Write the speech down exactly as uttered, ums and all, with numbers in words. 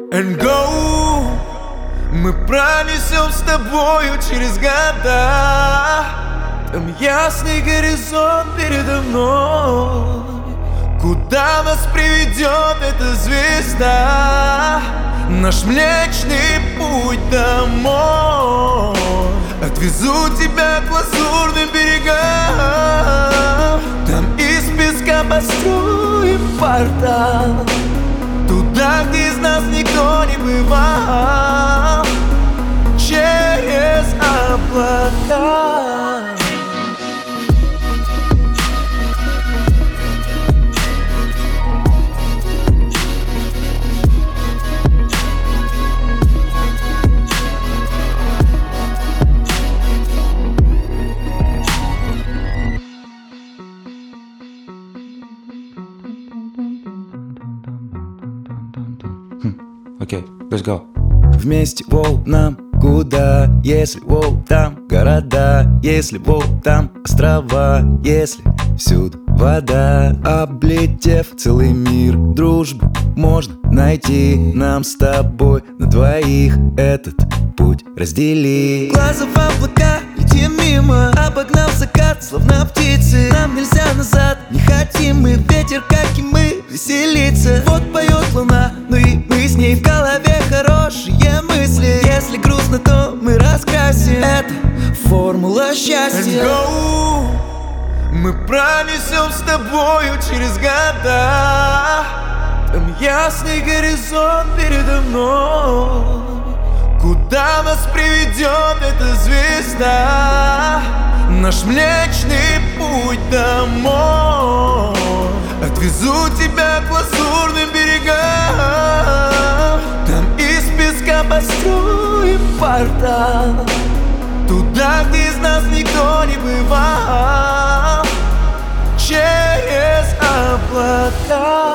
And go. Мы пронесем с тобою через года. Там ясный горизонт передо мной. Куда нас приведет эта звезда? Наш млечный путь домой. Отвезу тебя к лазурным берегам. Там из песка построим портал. Туда, где из нас никто не бывал. Через облака. Окей, okay, let's go. Вместе, воу, нам куда? Если, воу, там города. Если, воу, там острова. Если всюду вода. Облетев целый мир, дружбу можно найти. Нам с тобой на двоих этот путь раздели. Глаза в облака, летим мимо. Обогнав закат, словно птицы. Нам нельзя назад, не хотим мы. Ветер, как и мы, веселиться. Вот поет луна, ну и мы с ней. В голове хорошие мысли. Если грустно, то мы раскрасим. Это формула счастья. And go. Мы пронесем с тобою через года. Там ясный горизонт передо мной. Куда нас приведет эта звезда? Наш млечный путь домой. Отвезу тебя к лазурным берегам. Там из песка построим портал. Туда, где из нас никто не бывал. Через облака.